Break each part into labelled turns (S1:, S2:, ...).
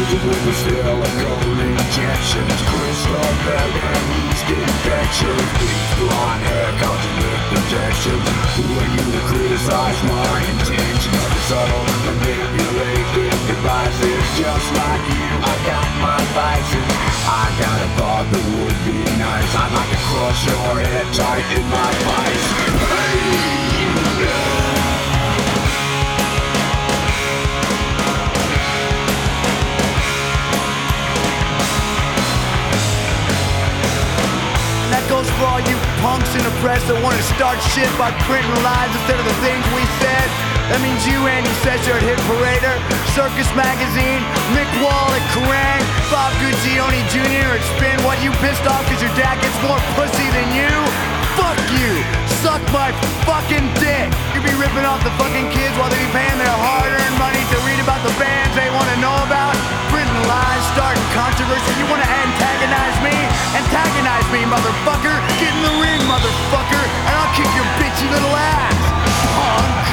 S1: with the silicone injections, crystal melodies, infections, bleach blonde hair, consummate protection. Who are you to criticize my intentions? The subtle manipulated devices, just like you, I got my vices. I got a thought that would be nice. I'd like to crush your head tight in my vice. Hey!
S2: Goes for all you punks in the press that want to start shit by printing lies instead of the things we said. That means you, Andy Sesser at Hit Parader, Circus Magazine, Mick Wall at Kerrang, Bob Guccione Jr. at Spin. What, you pissed off because your dad gets more pussy than you? Fuck you! Suck my fucking dick! You be ripping off the fucking kids while they be paying their hard-earned money to read about the bands they want to know about? Printing lies, starting controversy. You want to antagonize me? Antagonize me, motherfucker! Get in the ring, motherfucker! And I'll kick your bitchy little ass, punk!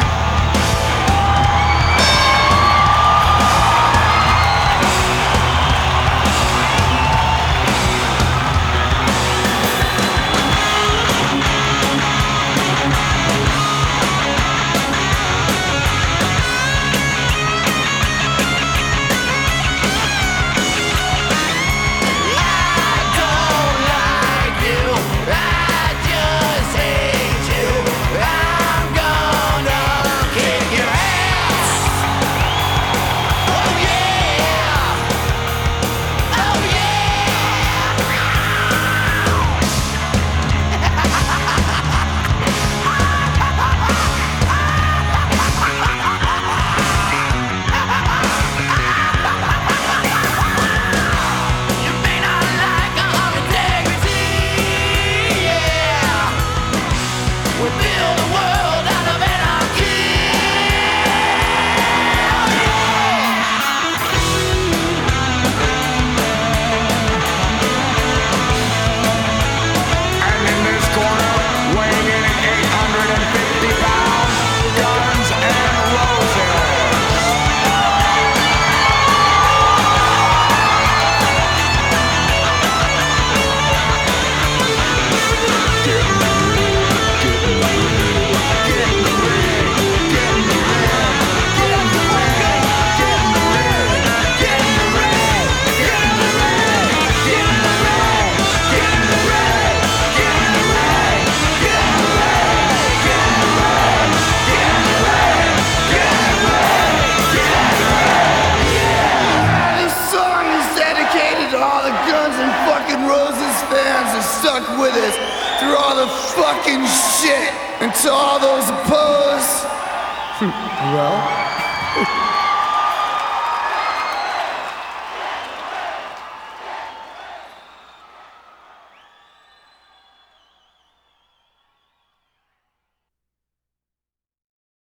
S2: Stuck with us through all the fucking shit, and to all those opposed, well.